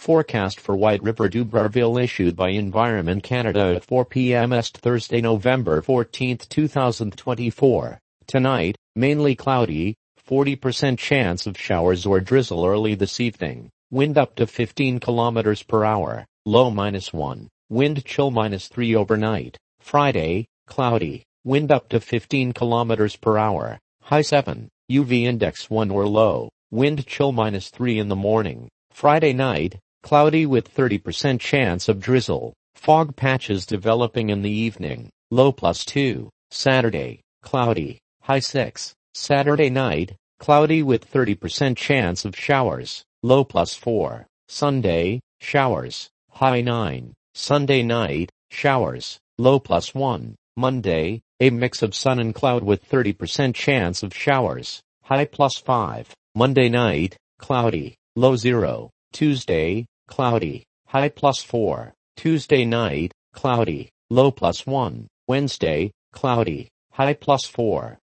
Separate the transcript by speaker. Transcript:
Speaker 1: Forecast for White River Dubreuilville issued by Environment Canada at 4 p.m. Est Thursday, November 14, 2024. Tonight, mainly cloudy, 40% chance of showers or drizzle early this evening. Wind up to 15 km per hour, low -1. Wind chill -3 overnight. Friday, cloudy, wind up to 15 km per hour, high 7. UV index 1 or low. Wind chill -3 in the morning. Friday night, cloudy with 30% chance of drizzle. Fog patches developing in the evening. Low +2. Saturday, cloudy, high 6. Saturday night, cloudy with 30% chance of showers. Low +4. Sunday, showers. High 9. Sunday night, showers. Low +1. Monday, a mix of sun and cloud with 30% chance of showers. High +5. Monday night, cloudy. Low 0. Tuesday, cloudy. High +4. Tuesday night, cloudy. Low +1. Wednesday, cloudy. High +4.